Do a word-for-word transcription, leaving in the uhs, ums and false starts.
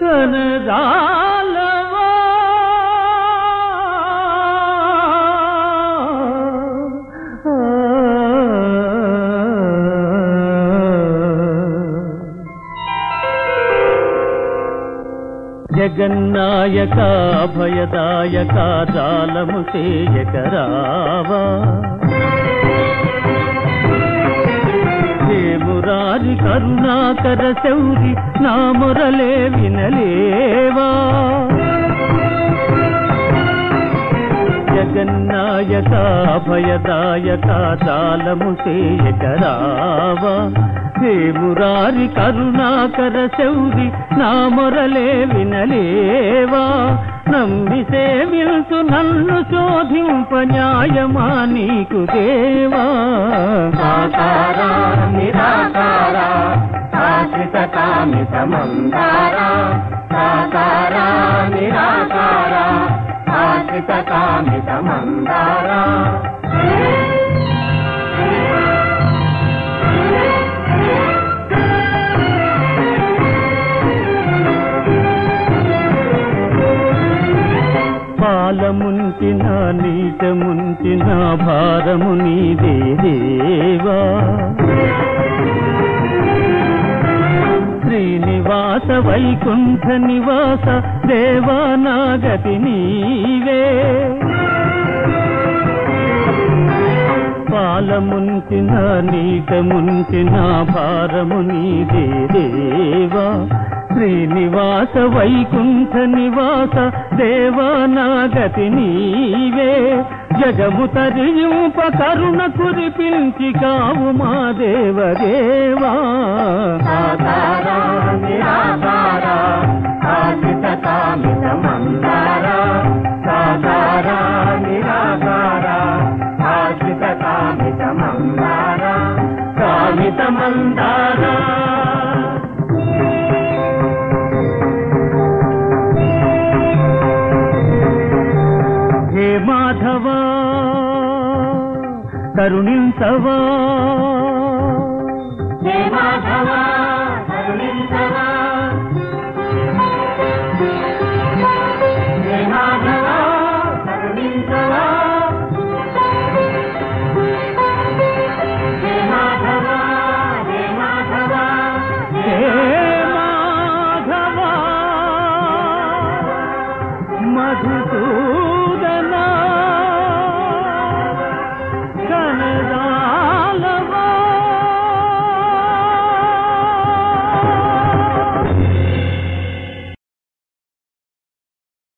కనదాలవా జగన్నాయక భయదాయక జాలము చేయకరావా మురారి కరుణాకర శౌరి నా మొరలే వినలేవా జగన్నాయక భయదాయక జాలము చేయకరావా హే మురారి కరుణాకర శౌరి నా మొరలే వినలేవా నమ్మి సేవించు నన్ను శోధింప న్యాయమా నీకు దేవా సాకారా నిరాకారా శాశ్వత కామిత మందారా సాకారా నిరాకారా శాశ్వత కామిత మందారా పాలముంచిన నీచముంచిన భారము నీదే దేవా శ్రీనివాస వైకుంఠ నివాస దేవా నాగతి నీవే పాలముంచిన నీచముంచిన భారము నీదే దేవా శ్రీనివాస వైకుంఠ నివాస దేవా నాగతి నీవే జగము తరింప కరుణ కురిపించి కావు మా దేవదేవా సాకారా నిరాకారా శాశ్వత కామిత మందారా సాకారా నిరాకారా శాశ్వత కామిత మందారా కామిత మందారా మాధవా కరుణించవా హే మాధవా కరుణించవా హే మాధవా కరుణించవా హే మాధవా హే మాధవా హే మాధవా మధుసూ